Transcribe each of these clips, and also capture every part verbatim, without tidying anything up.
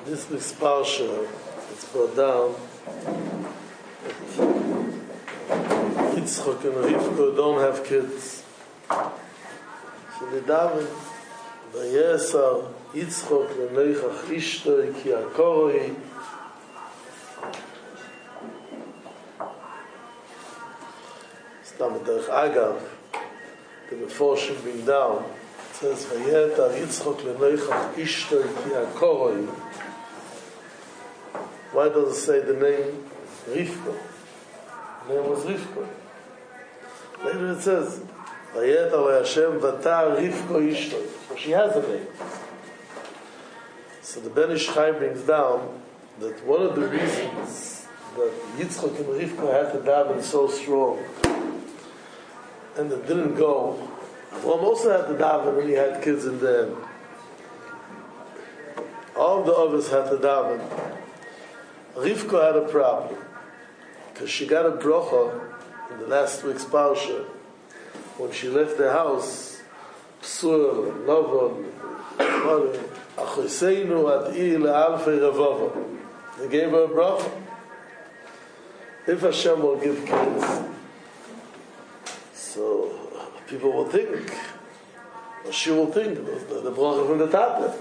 This week's parsha, it's brought down that Yitzchok and Rivka don't have kids. So they daven, Vayesar Yitzchok le'neichach ishtoi ki akoroi. Stam derech agav, the Meforshim bring down. It says, Vayetar Yitzchok le'neichach ishtoi ki akoroi. Why does it say the name Rivka? The name was Rivka. Later it says, Vayetar le'Hashem vatar Rivka ishtoi. So she has a name. So the Ben Ish Chai brings down that one of the reasons that Yitzchok and Rivka had to daven so strong and it didn't go, well, most had to daven when he had kids in them. All the others had to daven. Rivka had a problem because she got a bracha in the last week's parsha when she left the house. Psur, Lovon, Achoseinu Ad'i le'alfei revava. They gave her a bracha. If Hashem will give kids, so people will think, or she will think, the, the bracha from the tablet.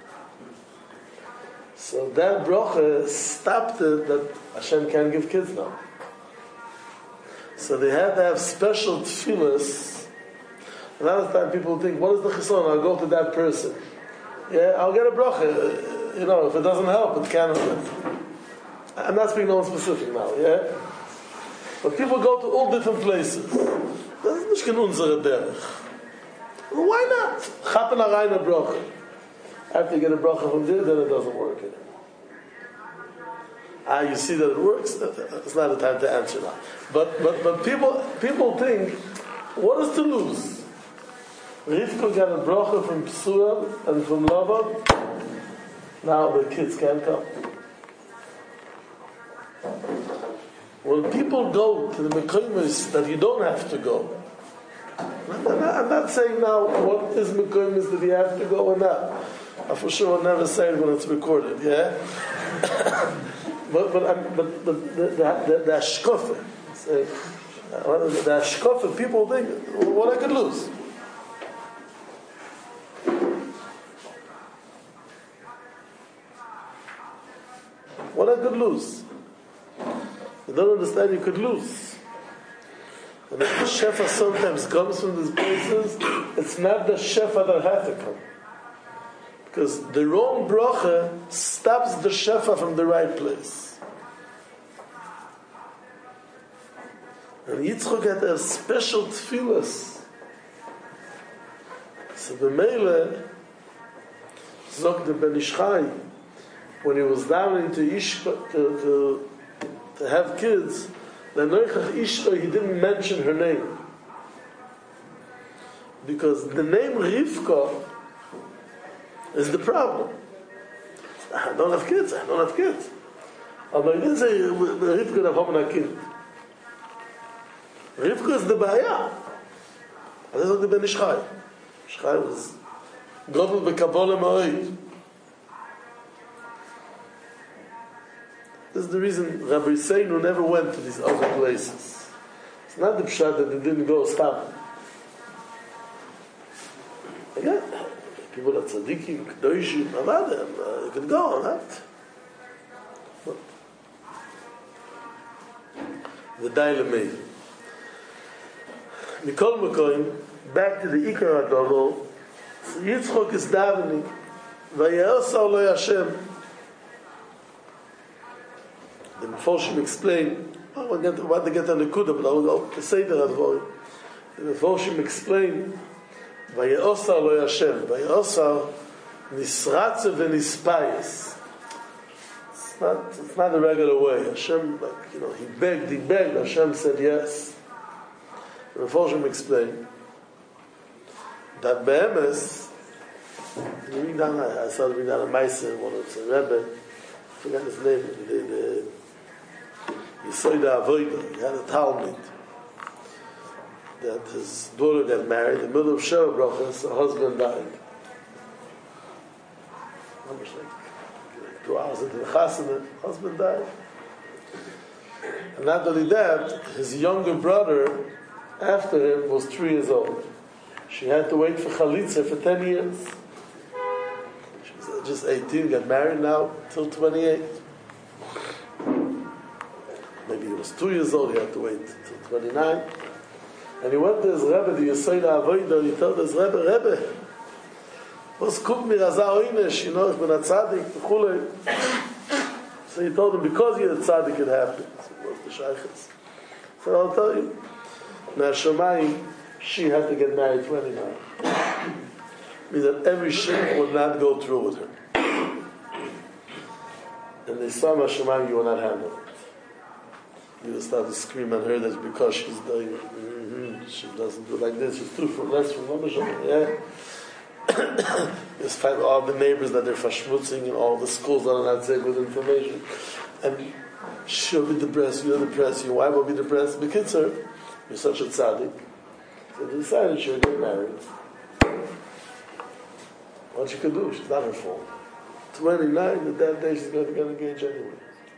So that bracha stopped it that Hashem can't give kids now. So they had to have special tefillas. Another time people think, what is the chison? I'll go to that person. Yeah, I'll get a bracha. You know, if it doesn't help, it can't. I'm not speaking on specific now, yeah? But people go to all different places. Das ist nicht in unsere derech. Why not? Chappen a reine bracha. After you get a bracha from there, then it doesn't work anymore. Ah, you see that it works? It's not the time to answer now. But but but people people think, what is to lose? Rivka got a bracha from Psura and from Lavan. Now the kids can't come. When people go to the Mekoymis that you don't have to go, I'm not, I'm not saying now what is Mekoymis that you have to go or not. I for sure will never say it when it's recorded, yeah? but but um, but, but the the the, the ashkofa, the ashkofa, people think what I could lose. What I could lose. You don't understand you could lose. And if the shefa sometimes comes from these places, it's not the shefa that has to come. Because the wrong bracha stops the shefa from the right place. And Yitzchok had a special tefillas. So the Meile, Zog the Ben Ish Chai, when he was down into Ishka to, to, to have kids, the Noichach Ishka, he didn't mention her name. Because the name Rivka is the problem. I don't have kids, I don't have kids. But he didn't say Rivka da Homana kid. Rivka is the Baya. And that's what the Ben Ish Chai. Ish Chai was Godel B'Kabbalah Ma'oid. This is the reason Rabbi Seinu never went to these other places. It's not the pshat that they didn't go stop. Again, people that tzaddikim, kedoshim, avadim, you could go on that. The Dailamei. Mikol Mekoim, back to the Ikar HaGadol. So Yitzchok is davening, Vayosar lo Hashem. The Meforshim explain, I want to get on the Kuda, but I will say the Radvori. The Meforshim explain, Vayosar lo Hashem, Vayosar nisratze v'nispayes. It's not, it's not the regular way. Hashem, like, you know, he begged, he begged, Hashem said yes. The Meforshim explain that Be'emes, you read down, I started reading down a Meiser, one of the Rebbe, I forgot his name, the, the Yisoida Avoida, he had a Talmud that his daughter got married in the middle of Sheva Brachas, her husband died. Two hours into the chasana, husband died. And not only that, his younger brother, after him, was three years old. She had to wait for chalitza for ten years. She was just eighteen, got married now, till twenty-eight. Maybe he was two years old, he had to wait till twenty-nine. And he went to his Rebbe, the Yesoida Avoida, and he told his Rebbe, Rebbe, was kommt mir as a oynish, you know, ich bin a tzaddik, v'chulei. So he told him, because you're a tzaddik, it happened. So what's the shaykhs? So I'll tell you. Now, Shamayim, she had to get married twenty-nine. Means that every sheikh would not go through with her. And they saw Shamayim, you will not handle it. You will start to scream at her, that's because she's doing, mm-hmm, she doesn't do like this, she's too from less from Shamayim, yeah. Just find all the neighbors that they're fashmutzing and all the schools that are not saying with information. And she'll be depressed, you're depressed, your wife will be depressed. Because her, you're such a tzaddik. So they decided she would get married. What she could do, she's not her fault. twenty-nine, at that day she's going to get engaged anyway.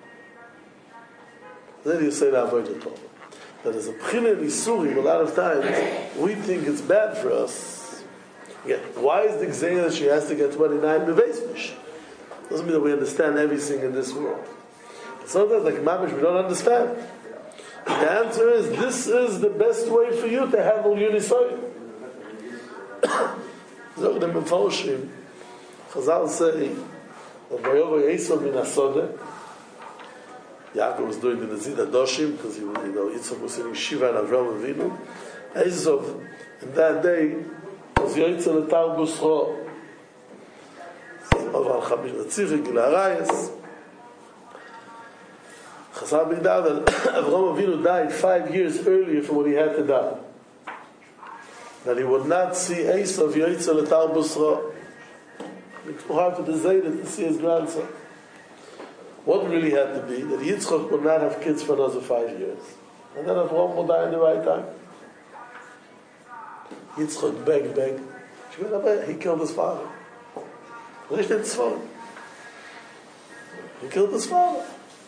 Then you say that avoid the Torah. That is a pchina isurim, a lot of times we think it's bad for us. Yeah. Why is the Gzeira that she has to get twenty-nine beveisvish? Doesn't mean that we understand everything in this world. Sometimes, like Mamish, we don't understand. The answer is, this is the best way for you to handle your nisoyim. So the Mefoshim, Chazal say, that Vayovo Yisrael min Asodeh, Yaakov was doing the Nazid Adoshim, because he, you know, Yitzchak was sitting Shiva and Avram Avinu. Eizov, in that day, was Yoitza Letar Busro. Over Al-Chamish Natzivik, Gila Arayas. Chazal B'Gdad, Avram Avinu died five years earlier from when he had to die. That he would not see Esav Yoitza Letar Busro. It's too hard for the Zayda to see his grandson. What really had to be that Yitzchak would not have kids for another five years. And then Avram will die in the right time. Yitzchak begged, begged. He killed his father. He killed his father.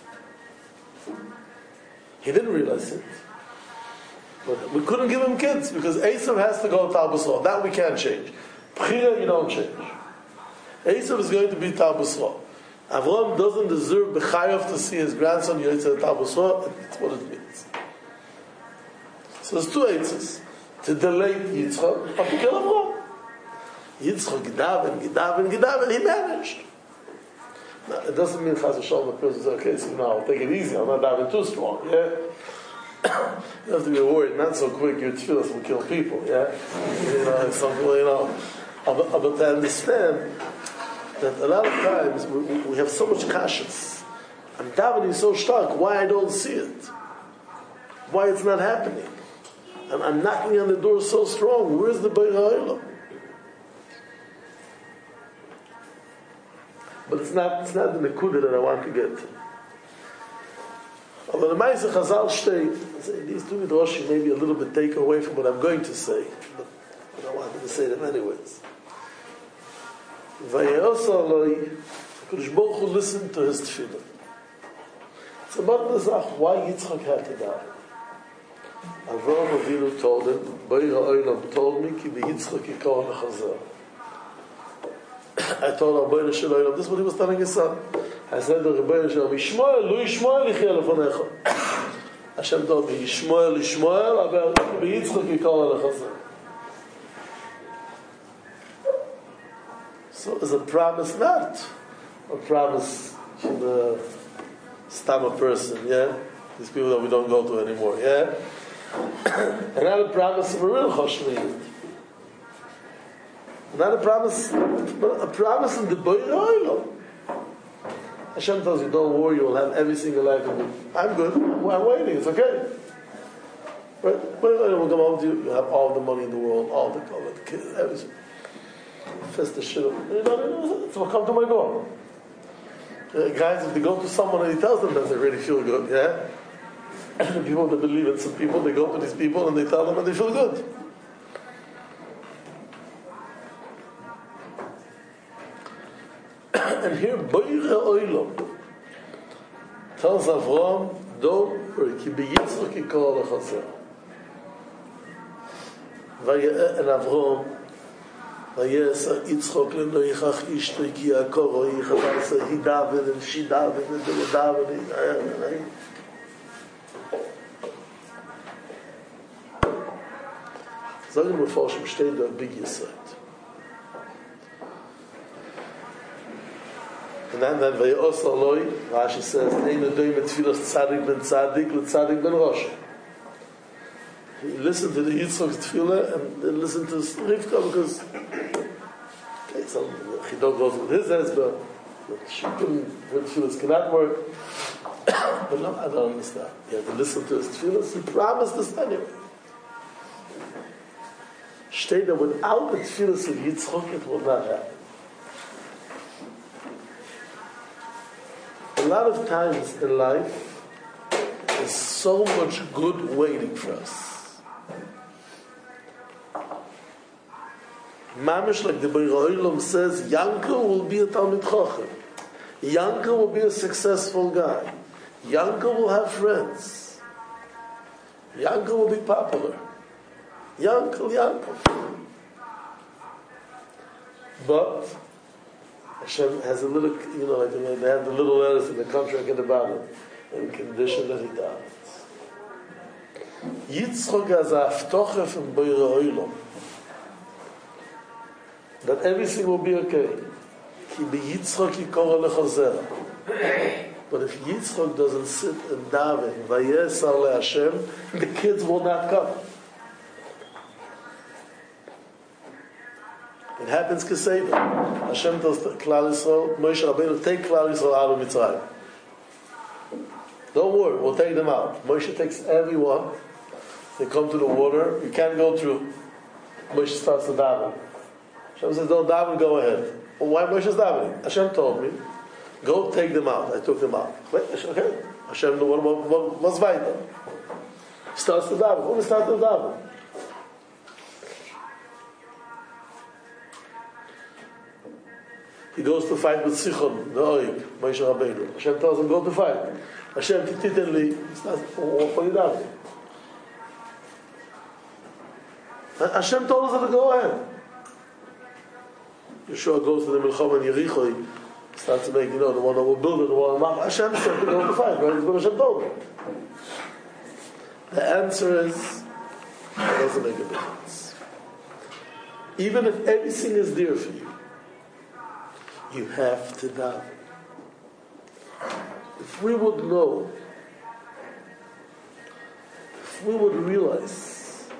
He didn't realize it. But we couldn't give him kids because Esav has to go to Tabusra. That we can't change. Bechira you don't change. Esav is going to be Tabusra. Avram doesn't deserve Bechayav to see his grandson Yotzei Tabusra. That's what it means. So there's two answers. To delay Yitzchak, or to kill Avram. Yitzchak Gidav and Gidav and Gidav, and he managed. Now, it doesn't mean Chaz V'Shalom, the person says, okay, so now I'll take it easy, I'm not diving too strong, yeah? You have to be worried, not so quick, your tefillas will kill people, yeah? You know, some people, you know, but, but to understand that a lot of times we, we have so much kashas. I'm davening so stark, why I don't see it? Why it's not happening? I'm, I'm knocking on the door so strong. Where's the Beir HaOlam? But it's not, it's not the Nekuda that I want to get to. Although the Ma'aseh Chazal state, these two midrashim maybe a little bit take away from what I'm going to say, but I wanted to say them anyways. Vayeosa Eloi, Kodesh Baruch Hu listened to his tefillah. It's about the Zach, why Yitzchak had to die. Avram Avinu told him, Beir HaOlam told me, Ki Yitzchak yikol nechazar. I told Rabbeinu Shalom, this is what he was telling his son. I said to Rabbeinu Shalom, Yishmael, Lu Yishmael, Yichya lefanecha. Hashem told me, Yishmael, Yishmael, aber Yitzchak yikol nechazar. So it's a promise, not a promise from the Stama person, yeah? These people that we don't go to anymore, yeah? And not a promise of a real Choshmiyit. Not a promise, but a promise in the Beir HaOlam. Hashem tells you, don't worry, you will have every single life in you. I'm good, I'm waiting, it's okay. But Beir HaOlam will come home to you, you have all the money in the world, all the all the kids, everything. Fest the shit up. You know, it will come to my door. Uh, guys, if they go to someone and he tells them that, they really feel good, yeah? And the people that believe in some people, they go to these people and they tell them and they feel good. And here, Boire Oilom tells Avram, don't worry, ki beyitzchak yikol lechazer. And Avram, vayesa Yitzchok leno yichach ishto ki Yaakov yichach, he davened and she davened and they were davening. Sagen wir vor, schon steht da Big Yisrael. And then, then Vayos Aloi, Rashi says, Eino doim et tfilas tzadik ben tzadik, le tzadik ben rosh. He listened to the Yitzchok's tefillah and then listened to Rivka because okay, so Chidon goes with his husband, but she couldn't, her tefillahs cannot work. But no, I don't understand. He had to listen to his tefillahs. He promised this anyway. Steht da, without the tefillahs of Yitzchok, it will not happen. A lot of times in life, there's so much good waiting for us. Mamish, like the Beir Oilom says, Yankel will be a Talmid Chochem. Yankel will be a successful guy. Yankel will have friends. Yankel will be popular. Yankel, Yankel. But Hashem has a little, you know, like they have the little letters in the contract at the bottom, in condition that he dies. Yitzchok has a haftocha from Beir Oilom that everything will be okay. Ki be Yitzchok yikor lechazer. But if Yitzchok doesn't sit and daven, vayesar leHashem, the kids will not come. It happens Keseda. Hashem tells Klal Yisrael, Moshe Rabbeinu, take Klal Yisrael out of Mitzrayim. Don't worry, we'll take them out. Moshe takes everyone. They come to the water. You can't go through. Moshe starts to daven. Hashem says, don't daven, go ahead. Well, why Moshe's davening? Hashem told me, go take them out. I took them out. Wait, okay. Hashem, what, what, what, what's weiter? He starts to daven. When he starts to daven? He goes to fight with Sichon, the Oig, Moshe Rabbeinu. Hashem tells him, go to fight. Hashem, titenli, what are you doing? Hashem told us to go ahead. Yeshua goes to the Milchom and Yericho, he starts to make, you know, the one that will build it, the one that will Hashem said to go to fight, right? It's what Hashem told him. The answer is, it doesn't make a difference. Even if everything is dear for you, you have to daven. If we would know, if we would realize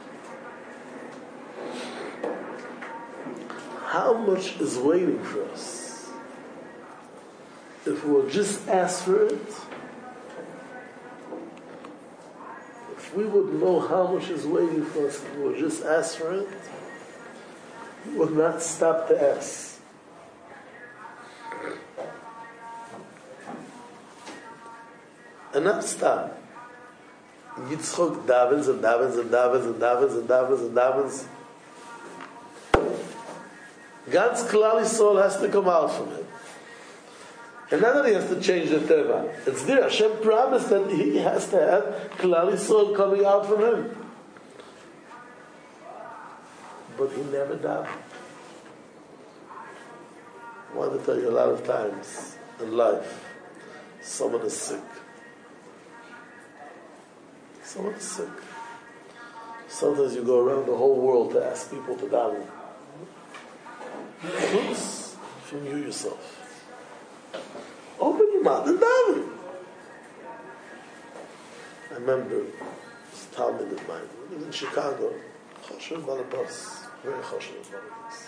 how much is waiting for us, if we would just ask for it, if we would know how much is waiting for us, if we would just ask for it, we would not stop to ask. Enough stop. Yitzchok davens and davens and davens and davens and davens and davens. God's Klal Yisrael has to come out from him. And not that he has to change the Teva. It's there. Hashem promised that he has to have Klal Yisrael coming out from him. But he never davened. I want to tell you a lot of times in life, someone is sick. Someone is sick. Sometimes you go around the whole world to ask people to daven. Fruits from you yourself. Open your mouth and daven. I remember this Talmud of mine. He was in Chicago. Choshev Balabas. Very Choshev Balabas.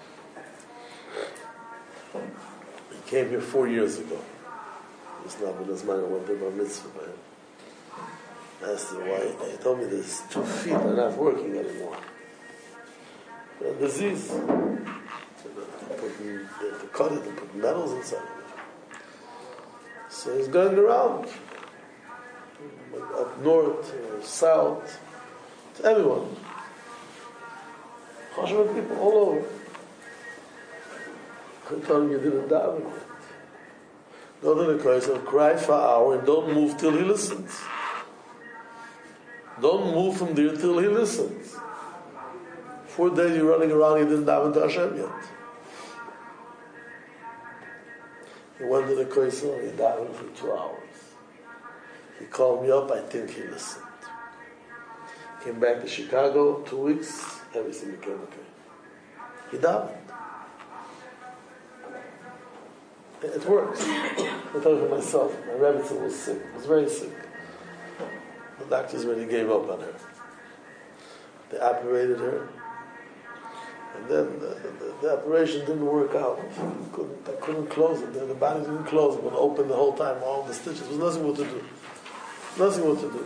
He came here four years ago. It was not with his mind. I went to my mitzvah by him. I asked him why. He told me that his two feet are not working anymore. They're a disease. They have to cut it and put metals inside of it. So he's going around, up north, or south, to everyone. Choshev people all over. I told him you didn't daven yet. Go to the Koisel, cry for an hour, and don't move till he listens. Don't move from there till he listens. Four days you're running around, you didn't daven to Hashem yet. He went to the Koisel, and he davened for two hours. He called me up, I think he listened. Came back to Chicago, two weeks, everything became okay. He davened. It works. I told you myself, my Rebbe was sick, was very sick. The doctors really gave up on her. They operated her, and then the, the, the operation didn't work out. They couldn't, they couldn't close it. The, the body didn't close it, but open the whole time, all the stitches. There was nothing what to do. Nothing what to do.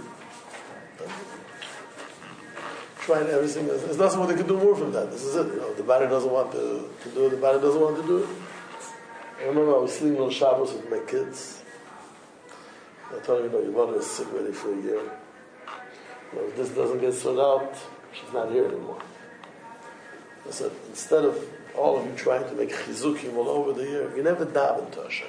Tried everything. There's nothing what they could do more from that. This is it. You know, the body doesn't want to, to do it. The body doesn't want to do it. I remember I was sleeping on Shabbos with my kids. I told them, you know, your mother is sick already for a year. You know, if this doesn't get sorted out, she's not here anymore. I said, instead of all of you trying to make chizukim all over the year, you never daven to Hashem.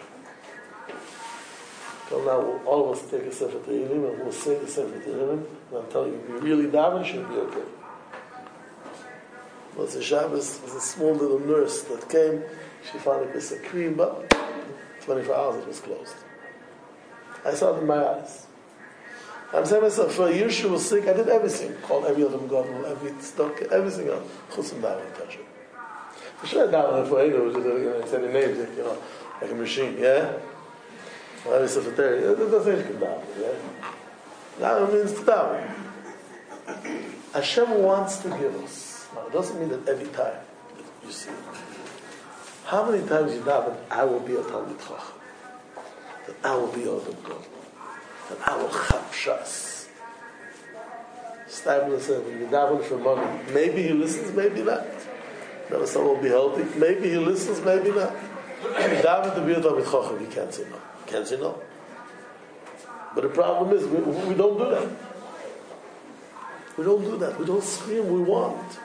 So now we'll, all of us take a Sefer Tehillim and we'll say the Sefer Tehillim, and I'll tell you, if you really daven, she'll be okay. Well, the Shabbos was a small little nurse that came. She found a piece of cream, but twenty-four hours it was closed. I saw it in my eyes. I'm saying to myself, for a year she was sick, I did everything. Called every other God, every stock, everything else. Chusum daven touch it. For sure, daven for anyone, which is, you know, sending names, you know, like a machine, yeah? Well, every secretary, it doesn't mean you can daven, yeah? Daven means to daven. Hashem wants to give us. Now, it doesn't mean that every time you see it. How many times you daven, I will be a Talmid Chacham, that I will be a Adam God, that I will chap shas. Steinman said, when you daven for money, maybe he listens, maybe not. Never someone will be healthy. Maybe he listens, maybe not. You daven to be a Talmid Chacham, you can't say no. You can't say no. But the problem is, we, we don't do that. We don't do that. We don't scream, we want.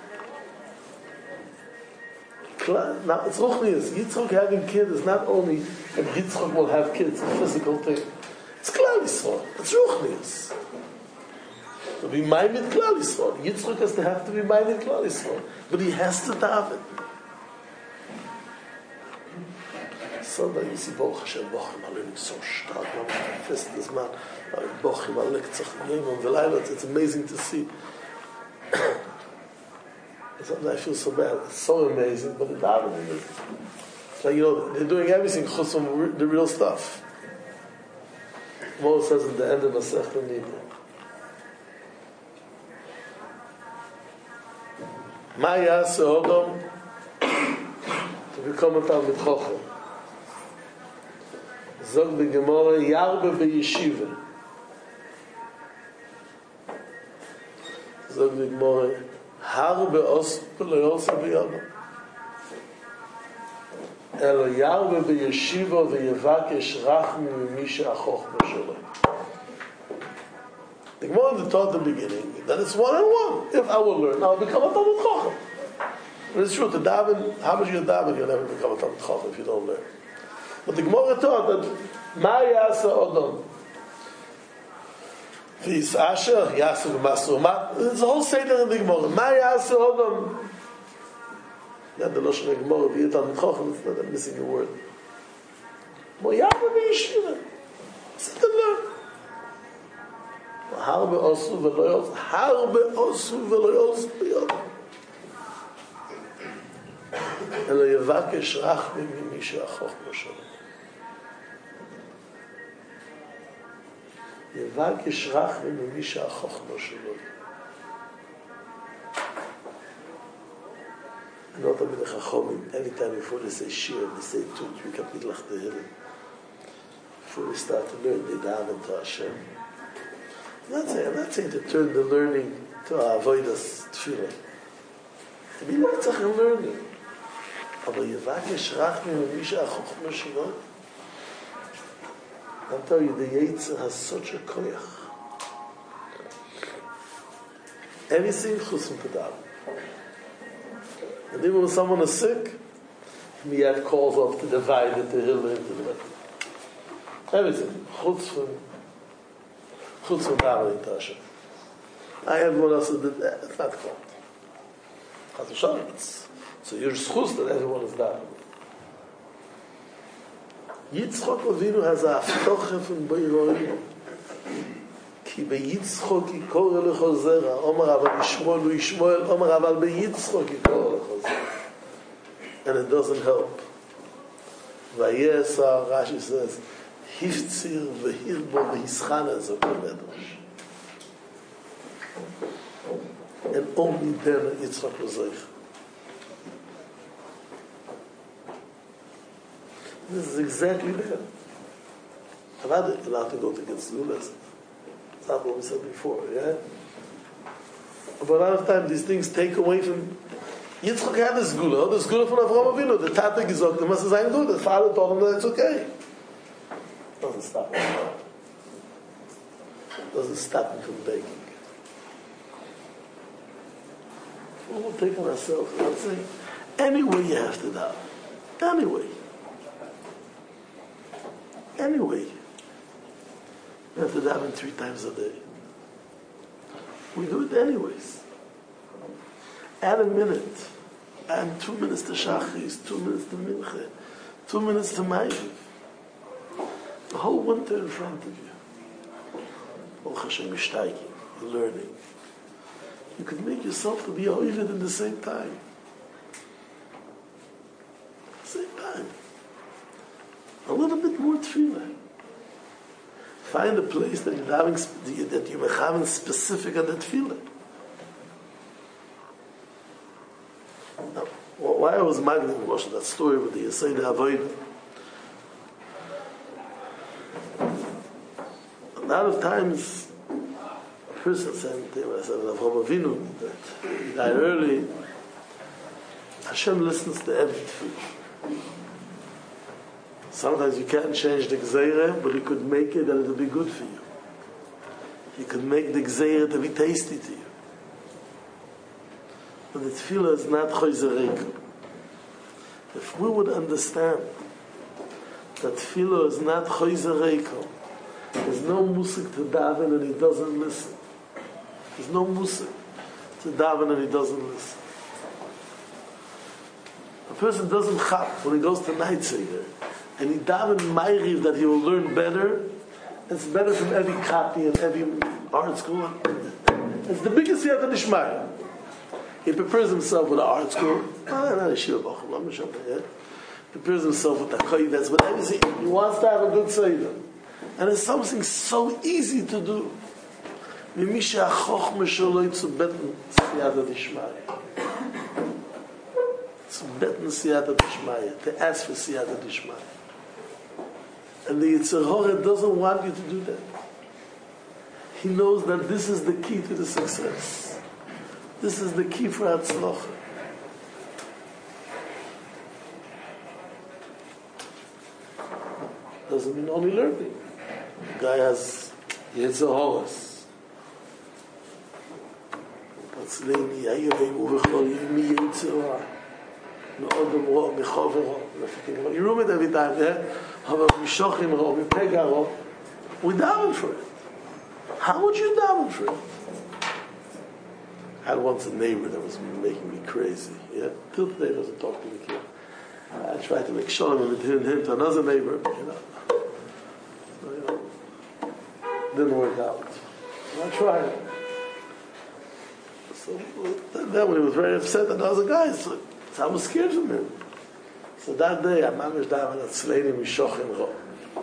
Now, it's Ruchnius. Yitzchak having kids is not only that Yitzchak will have kids, a physical thing. It's Klal Yisrael. It's Ruchnius. To be minded Klal Yisrael. Yitzchak has to have to be minded Klal Yisrael. But he has to daven. Sunday you see Baruch Hashem, Bochim Alenik so stark, man, fest this man, Bochim Alenik Tzach Yemon V'Layla. It's amazing to see. Sometimes I feel so bad. It's so amazing, but the davening is like, you know, they're doing everything chutz from the real stuff. Moses says at the end of Masechta Nida, Ma yaseh Odom to become a Talmid Chacham. Zog the Gemara Yarbe beYeshiva. Zog the Gemara Harbe os beloyose beyadam. Elo yarbe beyeshiva veyevakesh rachmi mimisha achochma shelo. The Gemara taught at the beginning that it's one on one. If I will learn, I'll become a Talmid Chacham. But it's true, to daven, how much you daven, you'll never become a Talmid Chacham if you don't learn. But the Gemara taught that Ma yasa odom. There's a whole Seder in the Gemara. Ma yaseh Odom. Yeah, the Lashon of Gemara, the Yital Mitchochem, it's not, I'm missing a word. Mo Yarbe beYeshiva. Sit and learn. Harbe osu v'lo yos, harbe osu v'lo yos b'yodom. Elo yevakesh rachmi mimi she'achochma shelo. Yevakesh rachmi mimi she'achochma shelo. Not only the Chachomim, anytime before they say Shir, they say two, three kapitel Tehillim. Before they start to learn, they daven to Hashem. I'm not saying, I'm not saying to turn the learning to avodas tefillah. To be nitzach in learning. Aber yevakesh rachmi mimi she'achochma shelo. I'm telling you, the Yetzer has such a koyach. Everything chusum kedav. And even when someone is sick, he had calls off to divide the Tehillim into the Everything. Chutz from, chutz from davening to Hashem. I have one else that did that. It's not called. Chas v'shalom. It's so you're schus that everyone is davening. Yitzchok Avinu has a aftoche from Beiroi. Ki beyitzchok yikor lecho zera. Omar aval Yishmael lu Yishmael. Omar aval beyitzchok yikor lecho zera. And it doesn't help. Vayesa, Rashi says, Hiftzir v'hirbo v'hischana zokol medrash. And only then Yitzchak was zeich. This is exactly that. I'm not allowed to go to Getzlulas. That's not what we said before, yeah? But a lot of times these things take away from... Yitzchak had this gula, this gula from Avraham Avinu. The Tata gesagt, the must sein good. The father told him that it's okay. Doesn't stop him. Doesn't stop him from begging. We'll take on ourselves. I'm saying, anyway you have to die. Anyway. Anyway. You have to daven three times a day. We do it anyways. Add a minute. Add two minutes to Shachris, two minutes to Mincha, two minutes to Ma'ariv. The whole winter in front of you. Baruch Hashem Mishtayim, you're learning. You could make yourself to be Oivid in the same time. Same time. A little bit more tefillah. Find a place that you're having, that you're having specific on the tefillah. Now, why I was magnified was that story with the Yesod Avoid. A lot of times, a person said to him, I said, Avraham Avinu, that he died early. Hashem listens to every tefillah. Sometimes you can't change the gzeira, but you could make it and it'll be good for you. You could make the gzeira to be tasty to you. But the tefillah is not choyzer. If we would understand that tefillah is not choyzer, there's no musik to daven and he doesn't listen. There's no musik to daven and he doesn't listen. A person doesn't chap when he goes to night seder and he daven ma'ariv that he will learn better. It's better from every copy and every art school. It's the biggest yet of the Shmaya. He prepares himself with an art school. Ah, not a shiva bachum, I'm sure. He prepares himself with a koydes, but everything. He wants to have a good seder. And it's something so easy to do. Mimisha chochma sholoi zu beten siyata dishmaya. Zu beten siyata dishmaya. To ask for siyata dishmaya. And the Yetzer Hara doesn't want you to do that. He knows that this is the key to the success. This is the key for Hatzlacha. Doesn't mean only learning. The guy has Yetzer Haras. What's the name? Yayavim uvechol yimi Yetzer Hara. Me'odom ro, me'chover ro. You room it every time, yeah? Hava mishochim ro, me'pega ro. We daven for it. How would you daven for it? I had once a neighbor that was making me crazy. Yeah, till today doesn't talk to me. Kid. I tried to make shalom between him to another neighbor, but you know, so, you know, didn't work out. I tried. So then when he was very upset, and I was a guy, so, so I was scared from him. So that day, I managed to have a tzleini mishochim ro.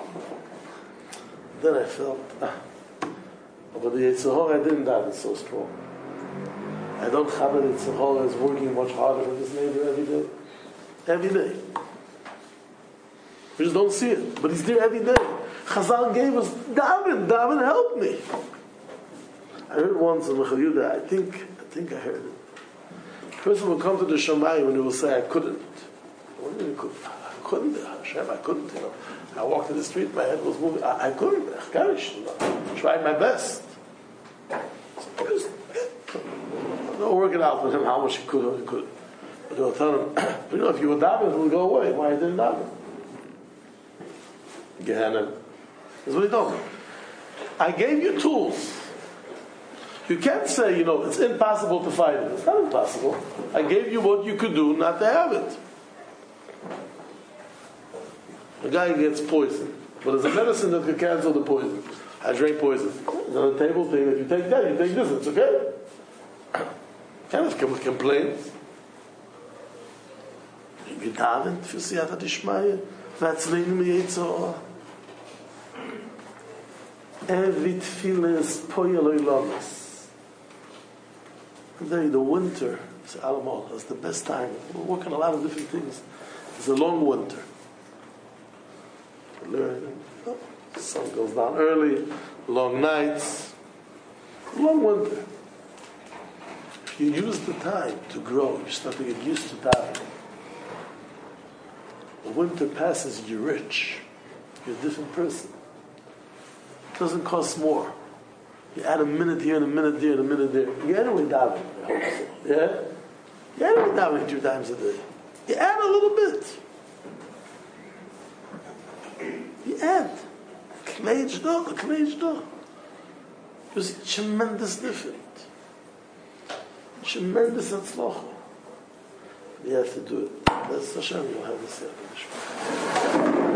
Then I felt, ah, but the Yetzer Hara I didn't daven so strong. I don't have it. Yetzer Hara is working much harder for this neighbor every day. Every day. We just don't see it. But he's there every day. Chazal gave us, daven, daven, help me. I heard once in Michal Yudah, I think, I think I heard it. A person will come to the Shammai and he will say, I couldn't. What do you mean, couldn't? I couldn't. Hashem, I couldn't, you know. I walked in the street, my head was moving. I, I couldn't. I tried my best. So just, don't work it out with him how much he could or he couldn't. But they'll tell him, you know, if you were davening, it will go away. Why you didn't daven? Gehenna. That's what he told me. I gave you tools. You can't say, you know, it's impossible to fight it. It's not impossible. I gave you what you could do not to have it. A guy gets poison, but there's a medicine that can cancel the poison. I drank poison. It's on the table thing. If you take that, you take this. It's okay. Can't have complaints. You davened für Siyata Dishmaya. Vatzleinu miyetzor. Every tefillah is poyel oilamis. The winter, it's Alamol, it's the best time. We're working a lot of different things. It's a long winter. Learn, oh, the sun goes down early, long nights, long winter. If you use the time to grow, you start to get used to that. The winter passes, you're rich. You're a different person. It doesn't cost more. You add a minute here and a minute there and a minute there. You add away davening, I hope so. Yeah? You add away davening two times a day. You add a little bit. You add. Kleij do, kleij do. There's a tremendous difference. Tremendous atzlocha. You have to do it. That's Hashem, you'll have this.